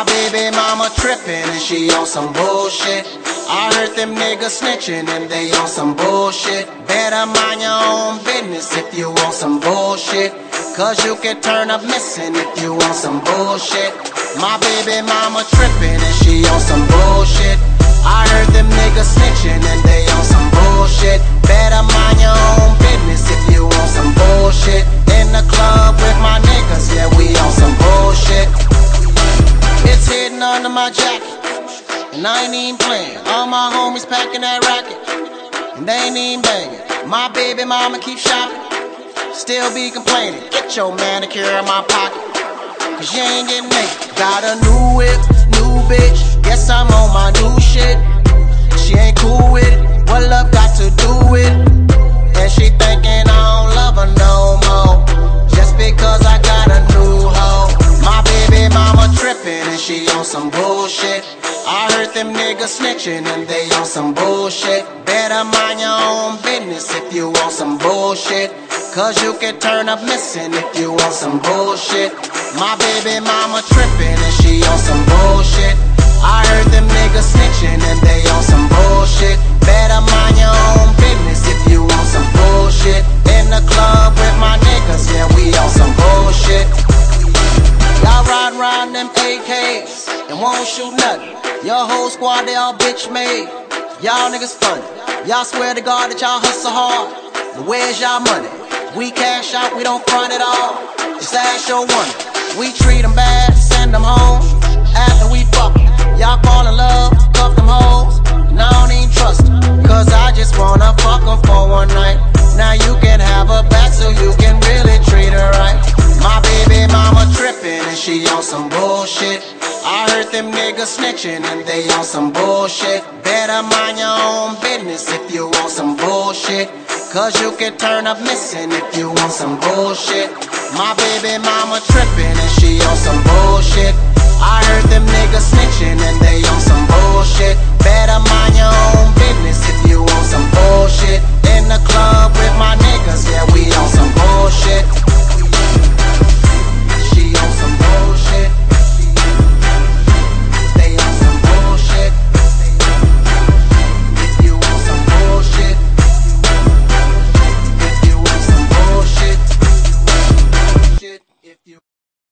My baby mama trippin' and she on some bullshit. I heard them niggas snitching and they on some bullshit. Better mind your own business if you want some bullshit, cause you can turn up missing if you want some bullshit. My baby mama trippin' and she on some bullshit. I heard them niggas snitching and they on some bullshit. Better mind your own business if you want some bullshit. In the club with my niggas, yeah, we on some bullshit. It's hidden under my jacket, and I ain't even playing. All my homies packing that racket, and they ain't even banging. My baby mama keep shopping, still be complaining. Get your manicure in my pocket, cause you ain't getting naked. Got a new whip, new bitch, guess I'm on my new shit. She ain't cool with it, what love got to do with it? And she thinking I don't love her no more, just because I got a new hoe. My baby mama trippin' and she on some bullshit. I heard them niggas snitching and they on some bullshit. Better mind your own business if you want some bullshit, cause you can turn up missing if you want some bullshit. My baby mama trippin' and she on some bullshit. I heard them niggas snitching and they on some bullshit. Better mind your own business if you want some bullshit. In the club with my niggas, yeah, we on some bullshit. Y'all riding around them AKs and won't shoot nothing. Your whole squad, they all bitch made. Y'all niggas funny. Y'all swear to God that y'all hustle hard, but where's y'all money? We cash out, we don't front at all. Just ask your wonder. We treat them bad, send them home. After we fuck them, y'all fall in love, cuff them hoes. And I don't even trust them, cause I just wanna fuck them for one night. Now you can have her back so you can really treat her right. My baby mama trippin' and she on some bullshit. I heard them niggas snitching and they on some bullshit. Better mind your own business if you want some bullshit, cause you can turn up missing if you want some bullshit. My baby mama trippin' and she on some bullshit.